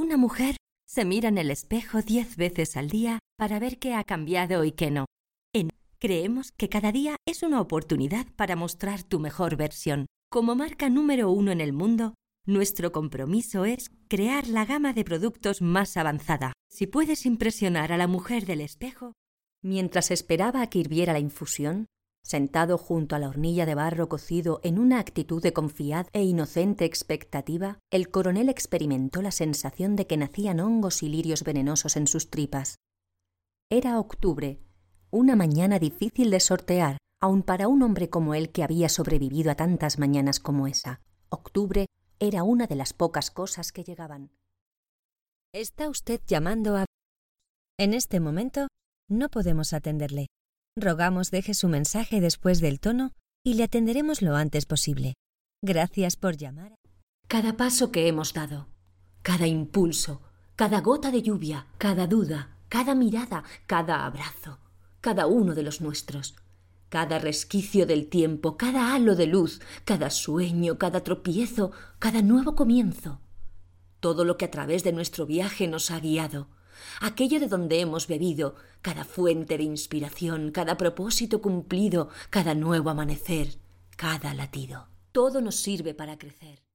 Una mujer se mira en el espejo 10 veces al día para ver qué ha cambiado y qué no. Creemos que cada día es una oportunidad para mostrar tu mejor versión. Como marca número 1 en el mundo, nuestro compromiso es crear la gama de productos más avanzada. Si puedes impresionar a la mujer del espejo... Mientras esperaba a que hirviera la infusión, sentado junto a la hornilla de barro cocido en una actitud de confiada e inocente expectativa, el coronel experimentó la sensación de que nacían hongos y lirios venenosos en sus tripas. Era octubre, una mañana difícil de sortear, aun para un hombre como él que había sobrevivido a tantas mañanas como esa. Octubre era una de las pocas cosas que llegaban. Está usted llamando a... En este momento no podemos atenderle. Rogamos deje su mensaje después del tono y le atenderemos lo antes posible. Gracias por llamar. Cada paso que hemos dado, cada impulso, cada gota de lluvia, cada duda, cada mirada, cada abrazo, cada uno de los nuestros, cada resquicio del tiempo, cada halo de luz, cada sueño, cada tropiezo, cada nuevo comienzo, todo lo que a través de nuestro viaje nos ha guiado, aquello de donde hemos bebido, cada fuente de inspiración, cada propósito cumplido, cada nuevo amanecer, cada latido. Todo nos sirve para crecer.